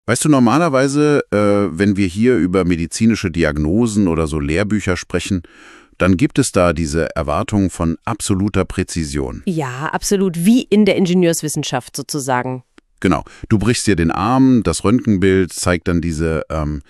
Weißt du, normalerweise, wenn wir hier über medizinische Diagnosen oder so Lehrbücher sprechen, dann gibt es da diese Erwartung von absoluter Präzision. Ja, absolut, wie in der Ingenieurswissenschaft sozusagen. Genau. Du brichst dir den Arm, das Röntgenbild zeigt dann diese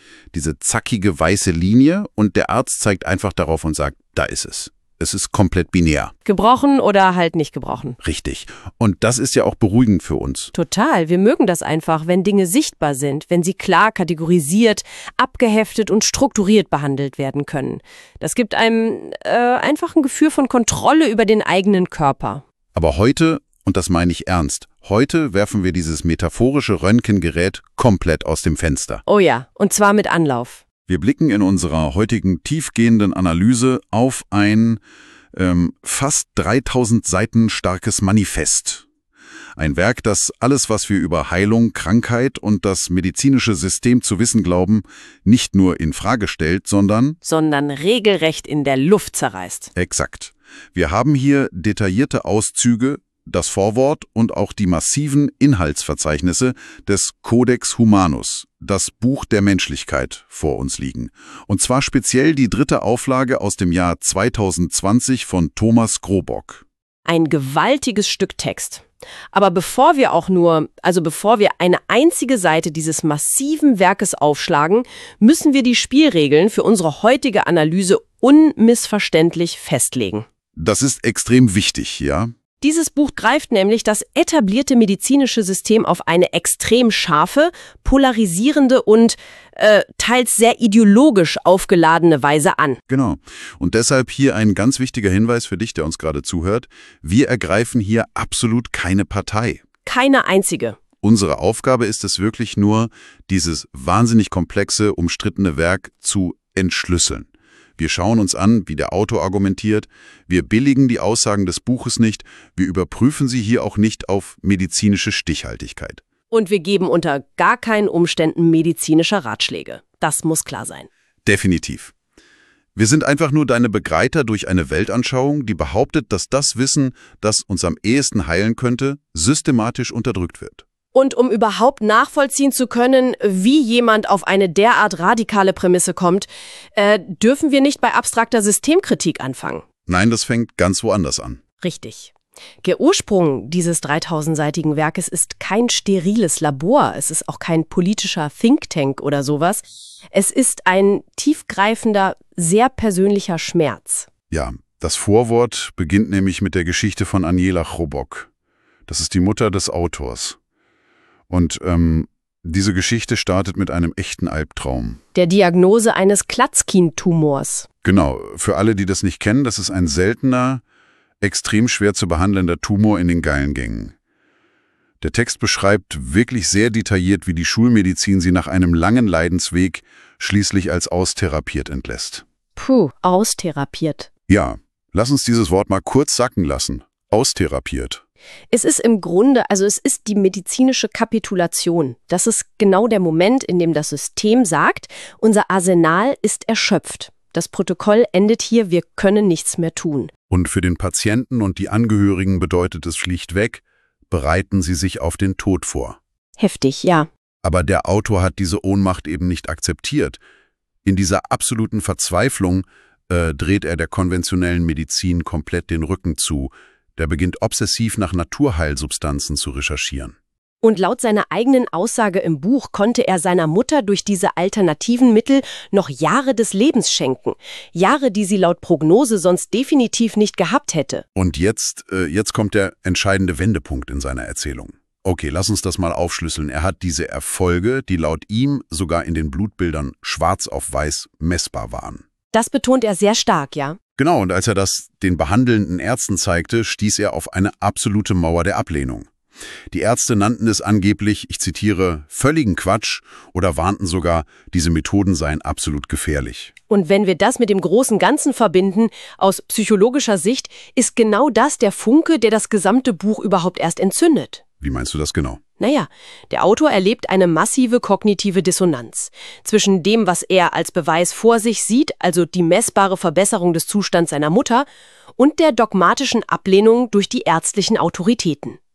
zackige weiße Linie und der Arzt zeigt einfach darauf und sagt, da ist es. Es ist komplett binär. Gebrochen oder halt nicht gebrochen. Richtig. Und das ist ja auch beruhigend für uns. Total. Wir mögen das einfach, wenn Dinge sichtbar sind, wenn sie klar kategorisiert, abgeheftet und strukturiert behandelt werden können. Das gibt einem einfach ein Gefühl von Kontrolle über den eigenen Körper. Aber heute, und das meine ich ernst, heute werfen wir dieses metaphorische Röntgengerät komplett aus dem Fenster. Oh ja, und zwar mit Anlauf. Wir blicken in unserer heutigen tiefgehenden Analyse auf ein fast 3000 Seiten starkes Manifest. Ein Werk, das alles, was wir über Heilung, Krankheit und das medizinische System zu wissen glauben, nicht nur in Frage stellt, sondern regelrecht in der Luft zerreißt. Exakt. Wir haben hier detaillierte Auszüge, das Vorwort und auch die massiven Inhaltsverzeichnisse des Codex Humanus, das Buch der Menschlichkeit, vor uns liegen. Und zwar speziell die 3. Auflage aus dem Jahr 2020 von Thomas Grobock. Ein gewaltiges Stück Text. Aber bevor wir eine einzige Seite dieses massiven Werkes aufschlagen, müssen wir die Spielregeln für unsere heutige Analyse unmissverständlich festlegen. Das ist extrem wichtig, ja? Dieses Buch greift nämlich das etablierte medizinische System auf eine extrem scharfe, polarisierende und teils sehr ideologisch aufgeladene Weise an. Genau. Und deshalb hier ein ganz wichtiger Hinweis für dich, der uns gerade zuhört. Wir ergreifen hier absolut keine Partei. Keine einzige. Unsere Aufgabe ist es wirklich nur, dieses wahnsinnig komplexe, umstrittene Werk zu entschlüsseln. Wir schauen uns an, wie der Autor argumentiert, wir billigen die Aussagen des Buches nicht, wir überprüfen sie hier auch nicht auf medizinische Stichhaltigkeit. Und wir geben unter gar keinen Umständen medizinische Ratschläge. Das muss klar sein. Definitiv. Wir sind einfach nur deine Begleiter durch eine Weltanschauung, die behauptet, dass das Wissen, das uns am ehesten heilen könnte, systematisch unterdrückt wird. Und um überhaupt nachvollziehen zu können, wie jemand auf eine derart radikale Prämisse kommt, dürfen wir nicht bei abstrakter Systemkritik anfangen. Nein, das fängt ganz woanders an. Richtig. Der Ursprung dieses 3000-seitigen Werkes ist kein steriles Labor, es ist auch kein politischer Think Tank oder sowas. Es ist ein tiefgreifender, sehr persönlicher Schmerz. Ja, das Vorwort beginnt nämlich mit der Geschichte von Aniela Grobock. Das ist die Mutter des Autors. Und diese Geschichte startet mit einem echten Albtraum. Der Diagnose eines Klatzkin-Tumors. Genau, für alle, die das nicht kennen, das ist ein seltener, extrem schwer zu behandelnder Tumor in den Gallengängen. Der Text beschreibt wirklich sehr detailliert, wie die Schulmedizin sie nach einem langen Leidensweg schließlich als austherapiert entlässt. Puh, austherapiert. Ja, lass uns dieses Wort mal kurz sacken lassen. Austherapiert. Es ist im Grunde, es ist die medizinische Kapitulation. Das ist genau der Moment, in dem das System sagt, unser Arsenal ist erschöpft. Das Protokoll endet hier, wir können nichts mehr tun. Und für den Patienten und die Angehörigen bedeutet es schlichtweg, bereiten Sie sich auf den Tod vor. Heftig, ja. Aber der Autor hat diese Ohnmacht eben nicht akzeptiert. In dieser absoluten Verzweiflung dreht er der konventionellen Medizin komplett den Rücken zu. Der beginnt obsessiv nach Naturheilsubstanzen zu recherchieren. Und laut seiner eigenen Aussage im Buch konnte er seiner Mutter durch diese alternativen Mittel noch Jahre des Lebens schenken. Jahre, die sie laut Prognose sonst definitiv nicht gehabt hätte. Und jetzt kommt der entscheidende Wendepunkt in seiner Erzählung. Okay, lass uns das mal aufschlüsseln. Er hat diese Erfolge, die laut ihm sogar in den Blutbildern schwarz auf weiß messbar waren. Das betont er sehr stark, ja? Genau, und als er das den behandelnden Ärzten zeigte, stieß er auf eine absolute Mauer der Ablehnung. Die Ärzte nannten es angeblich, ich zitiere, völligen Quatsch oder warnten sogar, diese Methoden seien absolut gefährlich. Und wenn wir das mit dem großen Ganzen verbinden, aus psychologischer Sicht, ist genau das der Funke, der das gesamte Buch überhaupt erst entzündet. Wie meinst du das genau? Naja, der Autor erlebt eine massive kognitive Dissonanz zwischen dem, was er als Beweis vor sich sieht, also die messbare Verbesserung des Zustands seiner Mutter, und der dogmatischen Ablehnung durch die ärztlichen Autoritäten.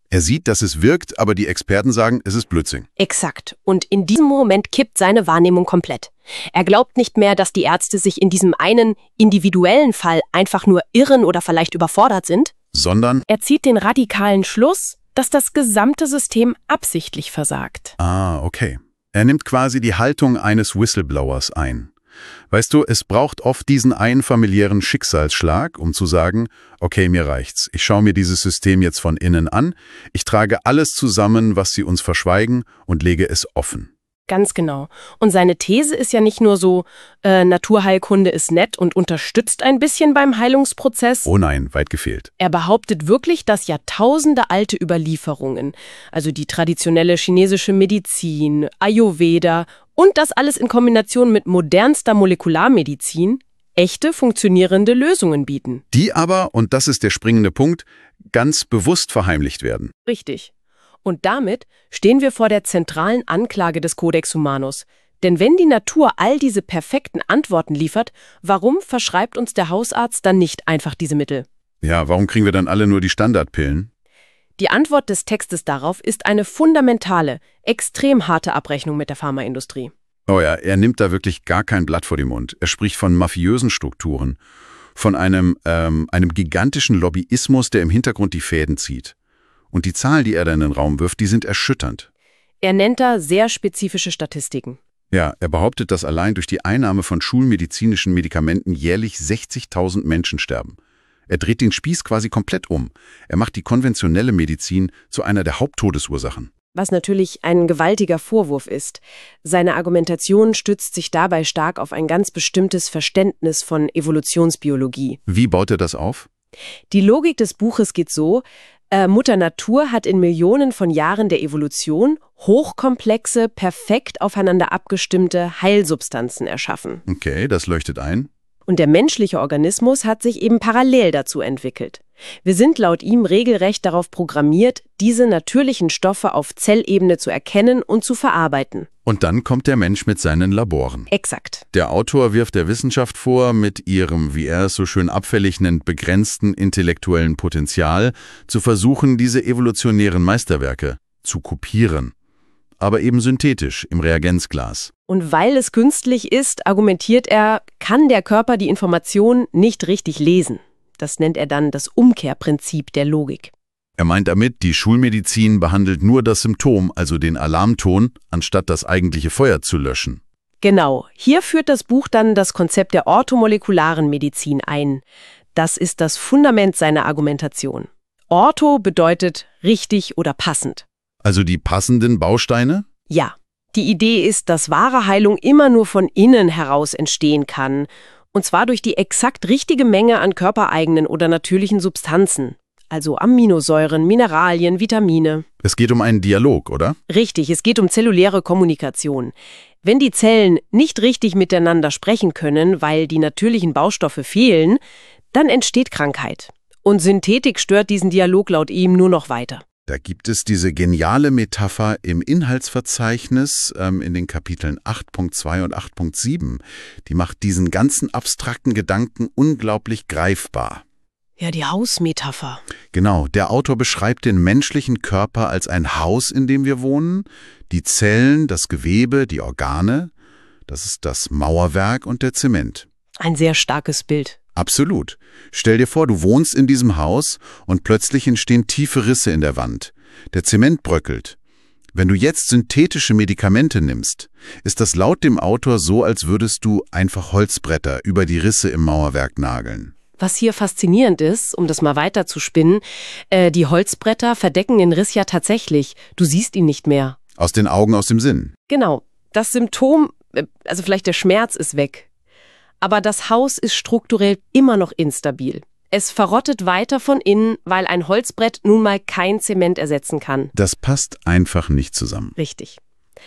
Er sieht, dass es wirkt, aber die Experten sagen, es ist Blödsinn. Exakt. Und in diesem Moment kippt seine Wahrnehmung komplett. Er glaubt nicht mehr, dass die Ärzte sich in diesem einen individuellen Fall einfach nur irren oder vielleicht überfordert sind, Sondern, Er zieht den radikalen Schluss, dass das gesamte System absichtlich versagt. okay. Er nimmt quasi die Haltung eines Whistleblowers ein. Weißt du, es braucht oft diesen einen familiären Schicksalsschlag, um zu sagen, okay, mir reicht's. Ich schaue mir dieses System jetzt von innen an, ich trage alles zusammen, was sie uns verschweigen, und lege es offen. Ganz genau. Und seine These ist ja nicht nur so, Naturheilkunde ist nett und unterstützt ein bisschen beim Heilungsprozess. Oh nein, weit gefehlt. Er behauptet wirklich, dass Jahrtausende alte Überlieferungen, also die traditionelle chinesische Medizin, Ayurveda und das alles in Kombination mit modernster Molekularmedizin, echte funktionierende Lösungen bieten. Die aber, und das ist der springende Punkt, ganz bewusst verheimlicht werden. Richtig. Und damit stehen wir vor der zentralen Anklage des Codex Humanus. Denn wenn die Natur all diese perfekten Antworten liefert, warum verschreibt uns der Hausarzt dann nicht einfach diese Mittel? Ja, warum kriegen wir dann alle nur die Standardpillen? Die Antwort des Textes darauf ist eine fundamentale, extrem harte Abrechnung mit der Pharmaindustrie. Oh ja, er nimmt da wirklich gar kein Blatt vor den Mund. Er spricht von mafiösen Strukturen, von einem gigantischen Lobbyismus, der im Hintergrund die Fäden zieht. Und die Zahlen, die er da in den Raum wirft, die sind erschütternd. Er nennt da sehr spezifische Statistiken. Ja, er behauptet, dass allein durch die Einnahme von schulmedizinischen Medikamenten jährlich 60.000 Menschen sterben. Er dreht den Spieß quasi komplett um. Er macht die konventionelle Medizin zu einer der Haupttodesursachen. Was natürlich ein gewaltiger Vorwurf ist. Seine Argumentation stützt sich dabei stark auf ein ganz bestimmtes Verständnis von Evolutionsbiologie. Wie baut er das auf? Die Logik des Buches geht so: Mutter Natur hat in Millionen von Jahren der Evolution hochkomplexe, perfekt aufeinander abgestimmte Heilsubstanzen erschaffen. Okay, das leuchtet ein. Und der menschliche Organismus hat sich eben parallel dazu entwickelt. Wir sind laut ihm regelrecht darauf programmiert, diese natürlichen Stoffe auf Zellebene zu erkennen und zu verarbeiten. Und dann kommt der Mensch mit seinen Laboren. Exakt. Der Autor wirft der Wissenschaft vor, mit ihrem, wie er es so schön abfällig nennt, begrenzten intellektuellen Potenzial zu versuchen, diese evolutionären Meisterwerke zu kopieren. Aber eben synthetisch, im Reagenzglas. Und weil es künstlich ist, argumentiert er, kann der Körper die Information nicht richtig lesen. Das nennt er dann das Umkehrprinzip der Logik. Er meint damit, die Schulmedizin behandelt nur das Symptom, also den Alarmton, anstatt das eigentliche Feuer zu löschen. Genau, hier führt das Buch dann das Konzept der orthomolekularen Medizin ein. Das ist das Fundament seiner Argumentation. Ortho bedeutet richtig oder passend. Also die passenden Bausteine? Ja, die Idee ist, dass wahre Heilung immer nur von innen heraus entstehen kann. Und zwar durch die exakt richtige Menge an körpereigenen oder natürlichen Substanzen. Also Aminosäuren, Mineralien, Vitamine. Es geht um einen Dialog, oder? Richtig, es geht um zelluläre Kommunikation. Wenn die Zellen nicht richtig miteinander sprechen können, weil die natürlichen Baustoffe fehlen, dann entsteht Krankheit. Und Synthetik stört diesen Dialog laut ihm nur noch weiter. Da gibt es diese geniale Metapher im Inhaltsverzeichnis in den Kapiteln 8.2 und 8.7. Die macht diesen ganzen abstrakten Gedanken unglaublich greifbar. Ja, die Hausmetapher. Genau, der Autor beschreibt den menschlichen Körper als ein Haus, in dem wir wohnen. Die Zellen, das Gewebe, die Organe, das ist das Mauerwerk und der Zement. Ein sehr starkes Bild. Absolut. Stell dir vor, du wohnst in diesem Haus und plötzlich entstehen tiefe Risse in der Wand. Der Zement bröckelt. Wenn du jetzt synthetische Medikamente nimmst, ist das laut dem Autor so, als würdest du einfach Holzbretter über die Risse im Mauerwerk nageln. Was hier faszinierend ist, um das mal weiter zu spinnen, die Holzbretter verdecken den Riss ja tatsächlich. Du siehst ihn nicht mehr. Aus den Augen, aus dem Sinn. Genau. Das Symptom, also vielleicht der Schmerz ist weg. Aber das Haus ist strukturell immer noch instabil. Es verrottet weiter von innen, weil ein Holzbrett nun mal kein Zement ersetzen kann. Das passt einfach nicht zusammen. Richtig.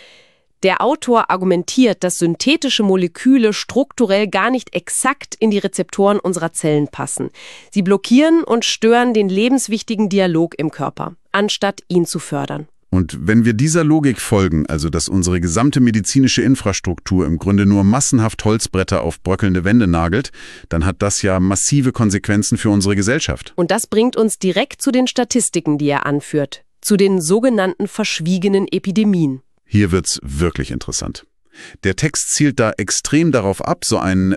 Der Autor argumentiert, dass synthetische Moleküle strukturell gar nicht exakt in die Rezeptoren unserer Zellen passen. Sie blockieren und stören den lebenswichtigen Dialog im Körper, anstatt ihn zu fördern. Und wenn wir dieser Logik folgen, also dass unsere gesamte medizinische Infrastruktur im Grunde nur massenhaft Holzbretter auf bröckelnde Wände nagelt, dann hat das ja massive Konsequenzen für unsere Gesellschaft. Und das bringt uns direkt zu den Statistiken, die er anführt. zu den sogenannten verschwiegenen Epidemien. Hier wird's wirklich interessant. Der Text zielt da extrem darauf ab, so ein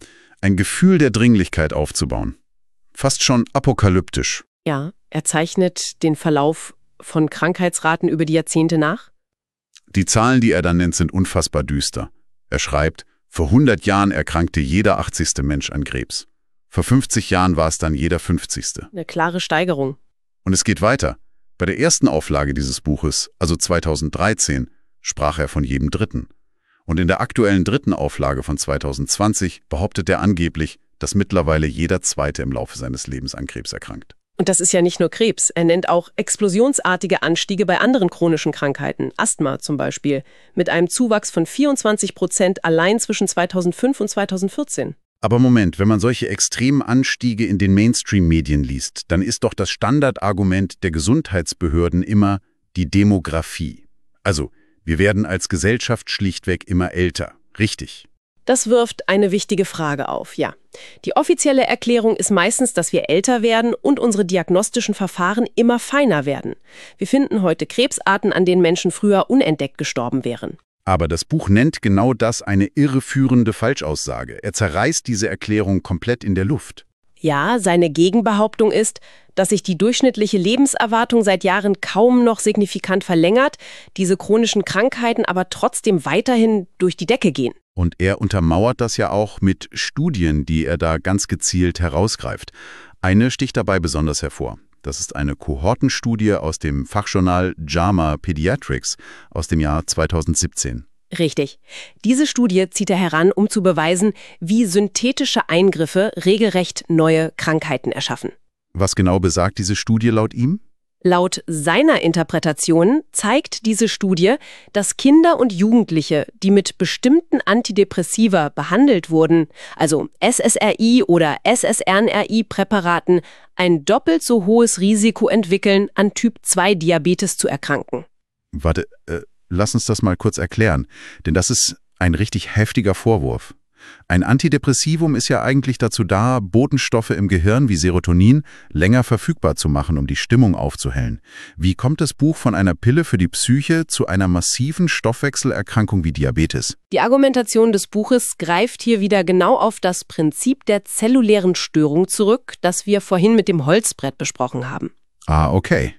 Gefühl der Dringlichkeit aufzubauen. Fast schon apokalyptisch. Ja, er zeichnet den Verlauf von Krankheitsraten über die Jahrzehnte nach. Die Zahlen, die er dann nennt, sind unfassbar düster. Er schreibt, vor 100 Jahren erkrankte jeder 80. Mensch an Krebs. Vor 50 Jahren war es dann jeder 50. Eine klare Steigerung. Und es geht weiter. Bei der ersten Auflage dieses Buches, also 2013, sprach er von jedem Dritten. Und in der aktuellen dritten Auflage von 2020 behauptet er angeblich, dass mittlerweile jeder Zweite im Laufe seines Lebens an Krebs erkrankt. Und das ist ja nicht nur Krebs. Er nennt auch explosionsartige Anstiege bei anderen chronischen Krankheiten, Asthma zum Beispiel, mit einem Zuwachs von 24% allein zwischen 2005 und 2014. Aber Moment, wenn man solche extremen Anstiege in den Mainstream-Medien liest, dann ist doch das Standardargument der Gesundheitsbehörden immer die Demografie. Also, wir werden als Gesellschaft schlichtweg immer älter. Richtig. Das wirft eine wichtige Frage auf, ja. Die offizielle Erklärung ist meistens, dass wir älter werden und unsere diagnostischen Verfahren immer feiner werden. Wir finden heute Krebsarten, an denen Menschen früher unentdeckt gestorben wären. Aber das Buch nennt genau das eine irreführende Falschaussage. Er zerreißt diese Erklärung komplett in der Luft. Ja, seine Gegenbehauptung ist, dass sich die durchschnittliche Lebenserwartung seit Jahren kaum noch signifikant verlängert, diese chronischen Krankheiten aber trotzdem weiterhin durch die Decke gehen. Und er untermauert das ja auch mit Studien, die er da ganz gezielt herausgreift. Eine sticht dabei besonders hervor. Das ist eine Kohortenstudie aus dem Fachjournal JAMA Pediatrics aus dem Jahr 2017. Richtig. Diese Studie zieht er heran, um zu beweisen, wie synthetische Eingriffe regelrecht neue Krankheiten erschaffen. Was genau besagt diese Studie laut ihm? Laut seiner Interpretation zeigt diese Studie, dass Kinder und Jugendliche, die mit bestimmten Antidepressiva behandelt wurden, also SSRI oder SSRI-Präparaten, ein doppelt so hohes Risiko entwickeln, an Typ-2-Diabetes zu erkranken. Warte, lass uns das mal kurz erklären, denn das ist ein richtig heftiger Vorwurf. Ein Antidepressivum ist ja eigentlich dazu da, Botenstoffe im Gehirn wie Serotonin länger verfügbar zu machen, um die Stimmung aufzuhellen. Wie kommt das Buch von einer Pille für die Psyche zu einer massiven Stoffwechselerkrankung wie Diabetes? Die Argumentation des Buches greift hier wieder genau auf das Prinzip der zellulären Störung zurück, das wir vorhin mit dem Holzbrett besprochen haben. Ah, okay.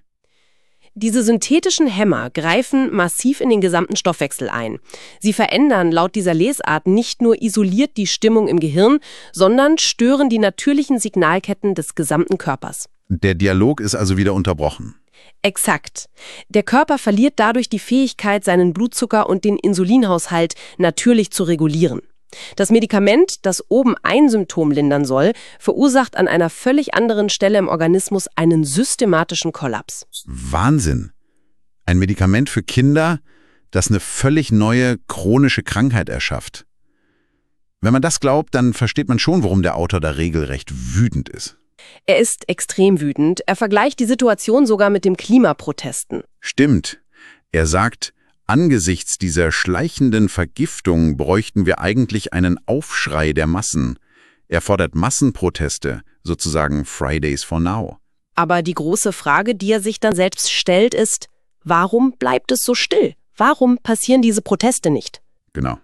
Diese synthetischen Hämmer greifen massiv in den gesamten Stoffwechsel ein. Sie verändern laut dieser Lesart nicht nur isoliert die Stimmung im Gehirn, sondern stören die natürlichen Signalketten des gesamten Körpers. Der Dialog ist also wieder unterbrochen. Exakt. Der Körper verliert dadurch die Fähigkeit, seinen Blutzucker und den Insulinhaushalt natürlich zu regulieren. Das Medikament, das oben ein Symptom lindern soll, verursacht an einer völlig anderen Stelle im Organismus einen systematischen Kollaps. Wahnsinn. Ein Medikament für Kinder, das eine völlig neue chronische Krankheit erschafft. Wenn man das glaubt, dann versteht man schon, warum der Autor da regelrecht wütend ist. Er ist extrem wütend. Er vergleicht die Situation sogar mit den Klimaprotesten. Stimmt. Er sagt, angesichts dieser schleichenden Vergiftung bräuchten wir eigentlich einen Aufschrei der Massen. Er fordert Massenproteste, sozusagen Fridays for Now. Aber die große Frage, die er sich dann selbst stellt, ist, warum bleibt es so still? Warum passieren diese Proteste nicht? Genau.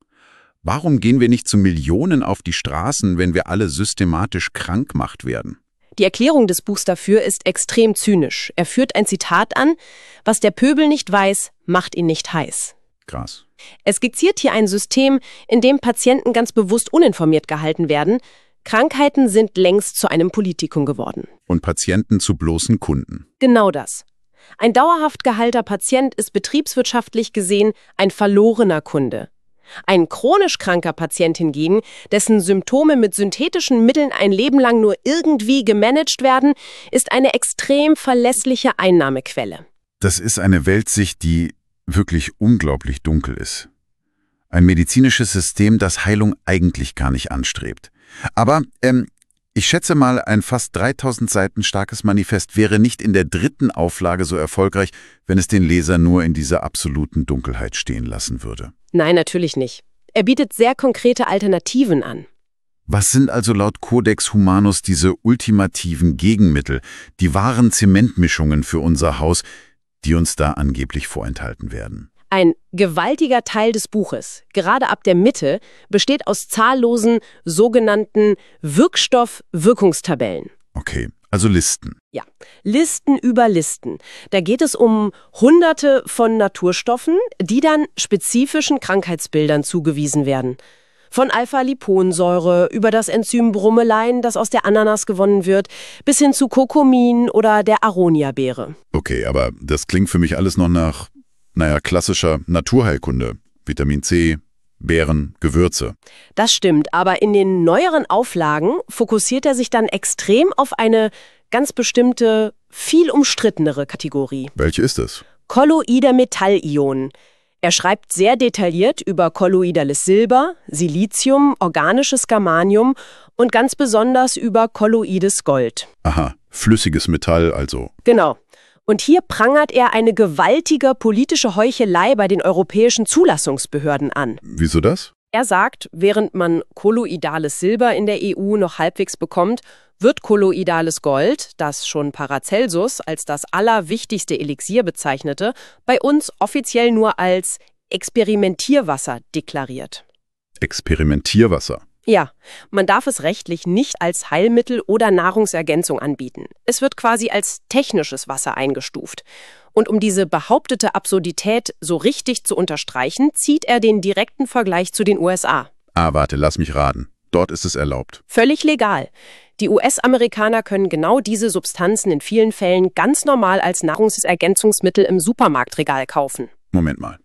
Warum gehen wir nicht zu Millionen auf die Straßen, wenn wir alle systematisch krank gemacht werden? Die Erklärung des Buchs dafür ist extrem zynisch. Er führt ein Zitat an: Was der Pöbel nicht weiß, macht ihn nicht heiß. Krass. Es skizziert hier ein System, in dem Patienten ganz bewusst uninformiert gehalten werden. Krankheiten sind längst zu einem Politikum geworden. Und Patienten zu bloßen Kunden. Genau das. Ein dauerhaft geheilter Patient ist betriebswirtschaftlich gesehen ein verlorener Kunde. Ein chronisch kranker Patient hingegen, dessen Symptome mit synthetischen Mitteln ein Leben lang nur irgendwie gemanagt werden, ist eine extrem verlässliche Einnahmequelle. Das ist eine Weltsicht, die wirklich unglaublich dunkel ist. Ein medizinisches System, das Heilung eigentlich gar nicht anstrebt. Aber ich schätze mal, ein fast 3000 Seiten starkes Manifest wäre nicht in der dritten Auflage so erfolgreich, wenn es den Leser nur in dieser absoluten Dunkelheit stehen lassen würde. Nein, natürlich nicht. Er bietet sehr konkrete Alternativen an. Was sind also laut Codex Humanus diese ultimativen Gegenmittel, die wahren Zementmischungen für unser Haus, die uns da angeblich vorenthalten werden. Ein gewaltiger Teil des Buches, gerade ab der Mitte, besteht aus zahllosen sogenannten Wirkstoff-Wirkungstabellen. Okay, also Listen. Ja, Listen über Listen. Da geht es um Hunderte von Naturstoffen, die dann spezifischen Krankheitsbildern zugewiesen werden. Von Alpha-Liponsäure über das Enzym Bromelain, das aus der Ananas gewonnen wird, bis hin zu Kurkumin oder der Aronia-Beere. Okay, aber das klingt für mich alles noch nach, klassischer Naturheilkunde. Vitamin C, Beeren, Gewürze. Das stimmt, aber in den neueren Auflagen fokussiert er sich dann extrem auf eine ganz bestimmte, viel umstrittenere Kategorie. Welche ist es? Kolloide Metallionen. Er schreibt sehr detailliert über kolloidales Silber, Silizium, organisches Germanium und ganz besonders über kolloides Gold. Aha, flüssiges Metall also. Genau. Und hier prangert er eine gewaltige politische Heuchelei bei den europäischen Zulassungsbehörden an. Wieso das? Er sagt, während man kolloidales Silber in der EU noch halbwegs bekommt, wird kolloidales Gold, das schon Paracelsus als das allerwichtigste Elixier bezeichnete, bei uns offiziell nur als Experimentierwasser deklariert. Experimentierwasser? Ja, man darf es rechtlich nicht als Heilmittel oder Nahrungsergänzung anbieten. Es wird quasi als technisches Wasser eingestuft. Und um diese behauptete Absurdität so richtig zu unterstreichen, zieht er den direkten Vergleich zu den USA. Warte, lass mich raten. Dort ist es erlaubt. Völlig legal. Die US-Amerikaner können genau diese Substanzen in vielen Fällen ganz normal als Nahrungsergänzungsmittel im Supermarktregal kaufen. Moment mal.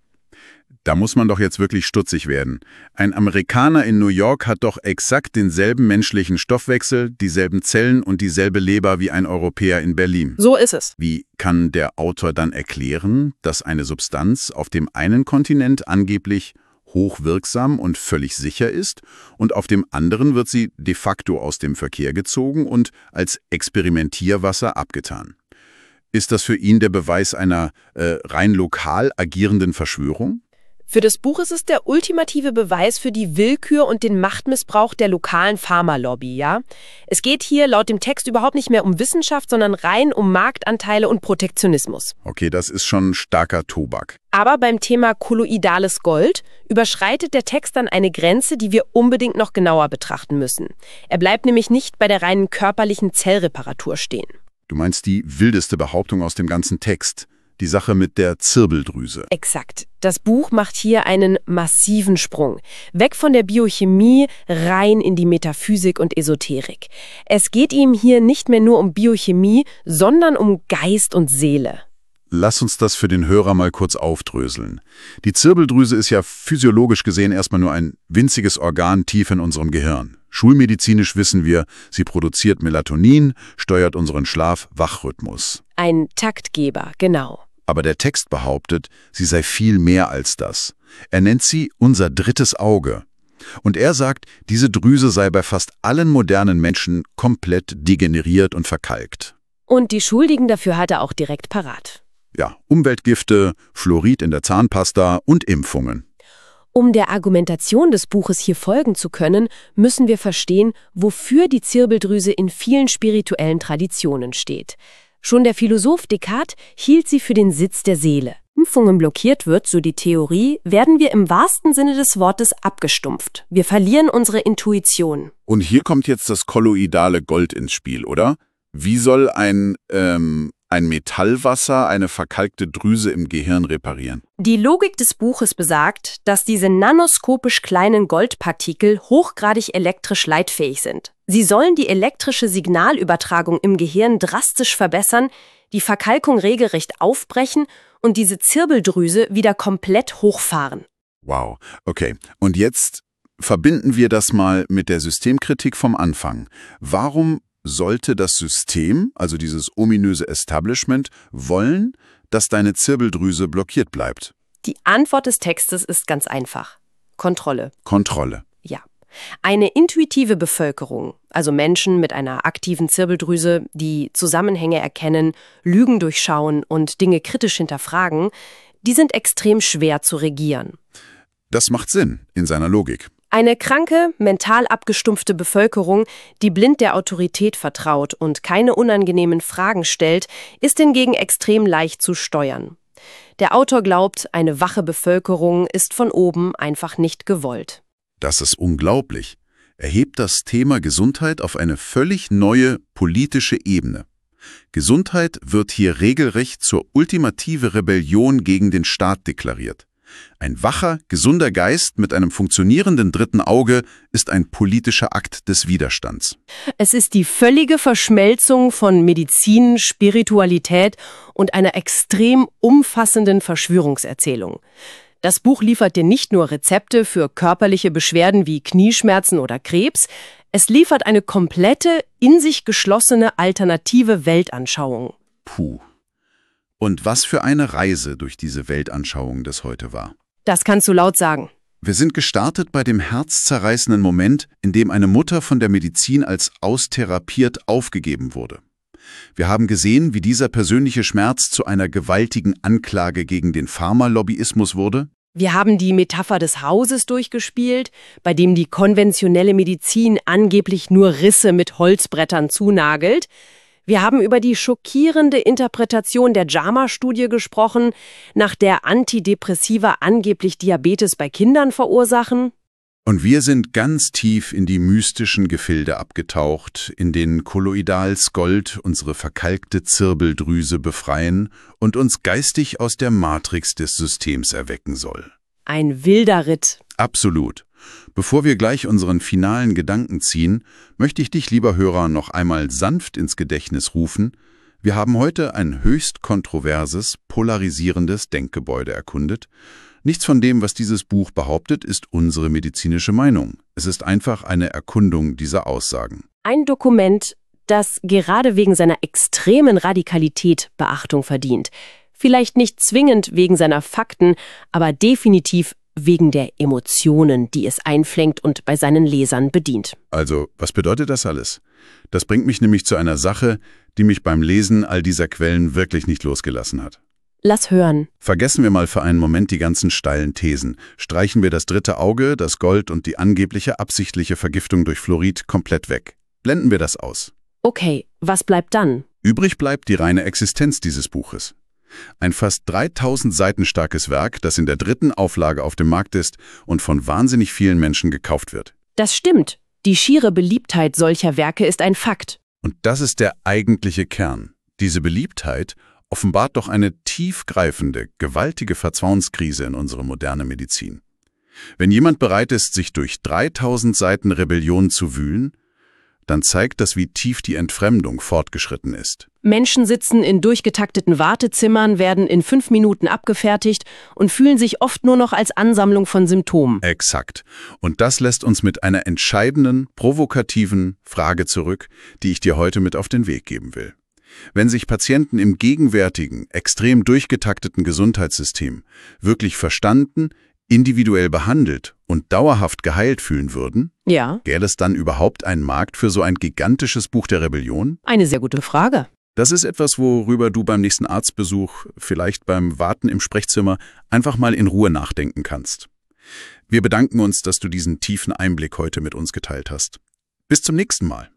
Da muss man doch jetzt wirklich stutzig werden. Ein Amerikaner in New York hat doch exakt denselben menschlichen Stoffwechsel, dieselben Zellen und dieselbe Leber wie ein Europäer in Berlin. So ist es. Wie kann der Autor dann erklären, dass eine Substanz auf dem einen Kontinent angeblich hochwirksam und völlig sicher ist und auf dem anderen wird sie de facto aus dem Verkehr gezogen und als Experimentierwasser abgetan? Ist das für ihn der Beweis einer rein lokal agierenden Verschwörung? Für das Buch ist es der ultimative Beweis für die Willkür und den Machtmissbrauch der lokalen Pharmalobby, ja? Es geht hier laut dem Text überhaupt nicht mehr um Wissenschaft, sondern rein um Marktanteile und Protektionismus. Okay, das ist schon starker Tobak. Aber beim Thema kolloidales Gold überschreitet der Text dann eine Grenze, die wir unbedingt noch genauer betrachten müssen. Er bleibt nämlich nicht bei der reinen körperlichen Zellreparatur stehen. Du meinst die wildeste Behauptung aus dem ganzen Text? Die Sache mit der Zirbeldrüse. Exakt. Das Buch macht hier einen massiven Sprung. Weg von der Biochemie, rein in die Metaphysik und Esoterik. Es geht ihm hier nicht mehr nur um Biochemie, sondern um Geist und Seele. Lass uns das für den Hörer mal kurz aufdröseln. Die Zirbeldrüse ist ja physiologisch gesehen erstmal nur ein winziges Organ tief in unserem Gehirn. Schulmedizinisch wissen wir, sie produziert Melatonin, steuert unseren Schlaf-Wach-Rhythmus. Ein Taktgeber, genau. Aber der Text behauptet, sie sei viel mehr als das. Er nennt sie unser drittes Auge. Und er sagt, diese Drüse sei bei fast allen modernen Menschen komplett degeneriert und verkalkt. Und die Schuldigen dafür hat er auch direkt parat. Ja, Umweltgifte, Fluorid in der Zahnpasta und Impfungen. Um der Argumentation des Buches hier folgen zu können, müssen wir verstehen, wofür die Zirbeldrüse in vielen spirituellen Traditionen steht. Schon der Philosoph Descartes hielt sie für den Sitz der Seele. Impfungen blockiert wird, so die Theorie, werden wir im wahrsten Sinne des Wortes abgestumpft. Wir verlieren unsere Intuition. Und hier kommt jetzt das kolloidale Gold ins Spiel, oder? Wie soll ein Metallwasser eine verkalkte Drüse im Gehirn reparieren? Die Logik des Buches besagt, dass diese nanoskopisch kleinen Goldpartikel hochgradig elektrisch leitfähig sind. Sie sollen die elektrische Signalübertragung im Gehirn drastisch verbessern, die Verkalkung regelrecht aufbrechen und diese Zirbeldrüse wieder komplett hochfahren. Wow, okay. Und jetzt verbinden wir das mal mit der Systemkritik vom Anfang. Warum sollte das System, also dieses ominöse Establishment, wollen, dass deine Zirbeldrüse blockiert bleibt? Die Antwort des Textes ist ganz einfach. Kontrolle. Kontrolle. Ja. Eine intuitive Bevölkerung, also Menschen mit einer aktiven Zirbeldrüse, die Zusammenhänge erkennen, Lügen durchschauen und Dinge kritisch hinterfragen, die sind extrem schwer zu regieren. Das macht Sinn in seiner Logik. Eine kranke, mental abgestumpfte Bevölkerung, die blind der Autorität vertraut und keine unangenehmen Fragen stellt, ist hingegen extrem leicht zu steuern. Der Autor glaubt, eine wache Bevölkerung ist von oben einfach nicht gewollt. Das ist unglaublich. Er hebt das Thema Gesundheit auf eine völlig neue politische Ebene. Gesundheit wird hier regelrecht zur ultimative Rebellion gegen den Staat deklariert. Ein wacher, gesunder Geist mit einem funktionierenden dritten Auge ist ein politischer Akt des Widerstands. Es ist die völlige Verschmelzung von Medizin, Spiritualität und einer extrem umfassenden Verschwörungserzählung. Das Buch liefert dir nicht nur Rezepte für körperliche Beschwerden wie Knieschmerzen oder Krebs, es liefert eine komplette, in sich geschlossene alternative Weltanschauung. Puh. Und was für eine Reise durch diese Weltanschauung das heute war. Das kannst du laut sagen. Wir sind gestartet bei dem herzzerreißenden Moment, in dem eine Mutter von der Medizin als austherapiert aufgegeben wurde. Wir haben gesehen, wie dieser persönliche Schmerz zu einer gewaltigen Anklage gegen den Pharmalobbyismus wurde. Wir haben die Metapher des Hauses durchgespielt, bei dem die konventionelle Medizin angeblich nur Risse mit Holzbrettern zunagelt. Wir haben über die schockierende Interpretation der JAMA-Studie gesprochen, nach der Antidepressiva angeblich Diabetes bei Kindern verursachen. Und wir sind ganz tief in die mystischen Gefilde abgetaucht, in denen Kolloidalskold unsere verkalkte Zirbeldrüse befreien und uns geistig aus der Matrix des Systems erwecken soll. Ein wilder Ritt. Absolut. Bevor wir gleich unseren finalen Gedanken ziehen, möchte ich dich, lieber Hörer, noch einmal sanft ins Gedächtnis rufen. Wir haben heute ein höchst kontroverses, polarisierendes Denkgebäude erkundet. Nichts von dem, was dieses Buch behauptet, ist unsere medizinische Meinung. Es ist einfach eine Erkundung dieser Aussagen. Ein Dokument, das gerade wegen seiner extremen Radikalität Beachtung verdient. Vielleicht nicht zwingend wegen seiner Fakten, aber definitiv wegen der Emotionen, die es einfängt und bei seinen Lesern bedient. Also, was bedeutet das alles? Das bringt mich nämlich zu einer Sache, die mich beim Lesen all dieser Quellen wirklich nicht losgelassen hat. Lass hören. Vergessen wir mal für einen Moment die ganzen steilen Thesen. Streichen wir das dritte Auge, das Gold und die angebliche absichtliche Vergiftung durch Fluorid komplett weg. Blenden wir das aus. Okay, was bleibt dann? Übrig bleibt die reine Existenz dieses Buches. Ein fast 3000 Seiten starkes Werk, das in der 3. Auflage auf dem Markt ist und von wahnsinnig vielen Menschen gekauft wird. Das stimmt. Die schiere Beliebtheit solcher Werke ist ein Fakt. Und das ist der eigentliche Kern. Diese Beliebtheit offenbart doch eine tiefgreifende, gewaltige Vertrauenskrise in unsere moderne Medizin. Wenn jemand bereit ist, sich durch 3000 Seiten Rebellion zu wühlen, dann zeigt das, wie tief die Entfremdung fortgeschritten ist. Menschen sitzen in durchgetakteten Wartezimmern, werden in 5 Minuten abgefertigt und fühlen sich oft nur noch als Ansammlung von Symptomen. Exakt. Und das lässt uns mit einer entscheidenden, provokativen Frage zurück, die ich dir heute mit auf den Weg geben will. Wenn sich Patienten im gegenwärtigen, extrem durchgetakteten Gesundheitssystem wirklich verstanden, individuell behandelt und dauerhaft geheilt fühlen würden, Ja. gäbe es dann überhaupt einen Markt für so ein gigantisches Buch der Rebellion? Eine sehr gute Frage. Das ist etwas, worüber du beim nächsten Arztbesuch, vielleicht beim Warten im Sprechzimmer, einfach mal in Ruhe nachdenken kannst. Wir bedanken uns, dass du diesen tiefen Einblick heute mit uns geteilt hast. Bis zum nächsten Mal.